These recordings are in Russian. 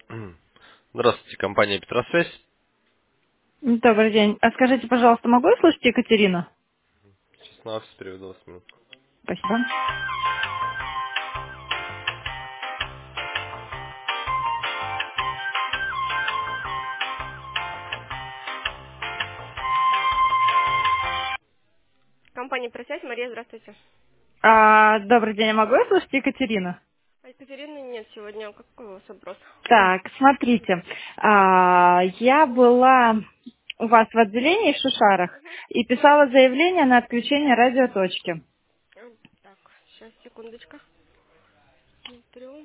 Здравствуйте, компания Петросвязь. Добрый день. А скажите, пожалуйста, могу я слушать Екатерину? Сейчас на офис переведу вас минут. Спасибо. Компания «Просять». Мария, здравствуйте. Добрый день. А могу я слушать Екатерину? А Екатерины нет сегодня. Какой у вас вопрос? Так, смотрите. Я была у вас в отделении в Шушарах и писала заявление на отключение радиоточки. Так, сейчас, секундочка. Смотрю.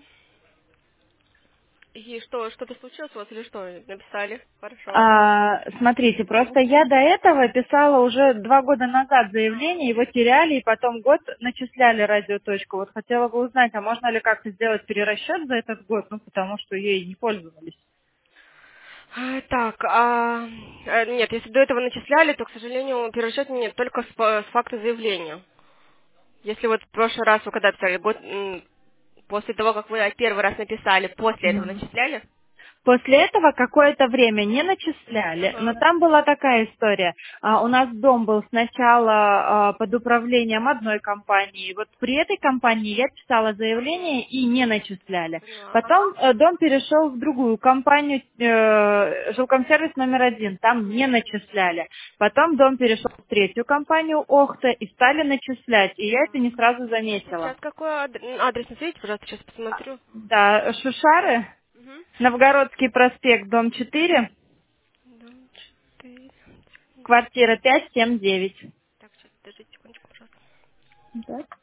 И что, что-то случилось у вас или что? Написали? Хорошо. Смотрите, просто я до этого писала уже 2 года назад заявление, его теряли, и потом год начисляли радиоточку. Вот хотела бы узнать, а можно ли как-то сделать перерасчет за этот год, ну, потому что ей не пользовались. Так, нет, если до этого начисляли, то, к сожалению, перерасчета нет, только с факта заявления. Если вот в прошлый раз вы когда писали, после того, как вы первый раз написали, после этого Мгм. начисляли? После этого какое-то время не начисляли, но Ага. там была такая история. У нас дом был сначала под управлением одной компании. Вот при этой компании я писала заявление и не начисляли. Поняла. Потом дом перешел в другую компанию, жилкомсервис номер 1, там не начисляли. Потом дом перешел в третью компанию Охта и стали начислять. И я это не сразу А заметила. сейчас какой адрес назовите, пожалуйста, сейчас посмотрю. Да, Шушары, Угу. Новгородский проспект, дом 4. Дом 4. Квартира 579. Так, сейчас, подождите секундочку, пожалуйста. Так.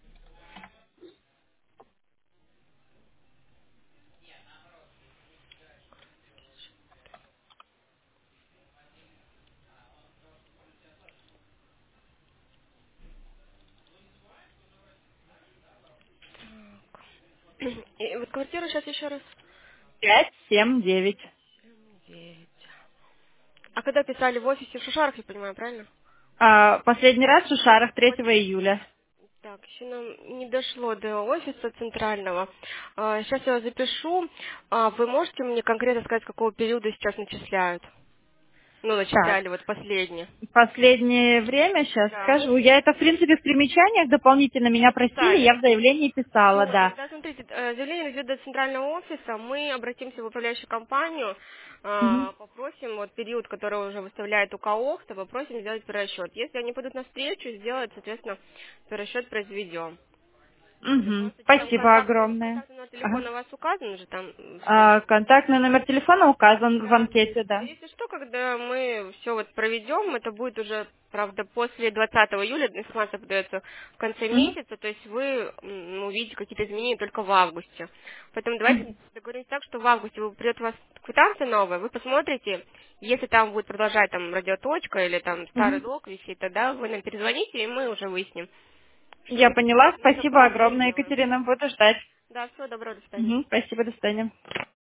И вот квартиру сейчас еще раз. 579. 9. А когда писали в офисе в Шушарах, я понимаю, правильно? Последний раз в Шушарах 3 Вот, июля. так, еще нам не дошло до офиса центрального. Сейчас я вас запишу. Вы можете мне конкретно сказать, с какого периода сейчас начисляют? Ну, Так, начисляли вот последнее. последнее время, сейчас Да, мы скажу. Я это, в принципе, в примечаниях дополнительно меня просили, написали. я в заявлении писала, Все, да. тогда смотрите, заявление идет до центрального офиса, мы обратимся в управляющую компанию, Мгм. попросим вот период, который уже выставляет УК ОХТА, попросим сделать перерасчет. Если они пойдут навстречу, сделать, соответственно, перерасчет произведем. Мгм. Просто там Спасибо огромное. контактный номер Ага. телефона у вас указан же там все. Контактный номер телефона указан в Да. анкете, да. Если что, когда мы все вот проведем, это будет уже, правда, после 20 июля, информация подается в конце Мгм. месяца, то есть вы увидите какие-то изменения только в августе. Поэтому давайте Мгм. договоримся так, что в августе придет у вас квитанция новая, вы посмотрите, если там будет продолжать там радиоточка или там старый Мгм. долг висит, тогда вы нам перезвоните, и мы уже выясним, что Я поняла. нужно Спасибо правильно и огромное, сделаем. Екатерина. Буду ждать. Да, всего доброго, до свидания. Мгм. Спасибо, до свидания.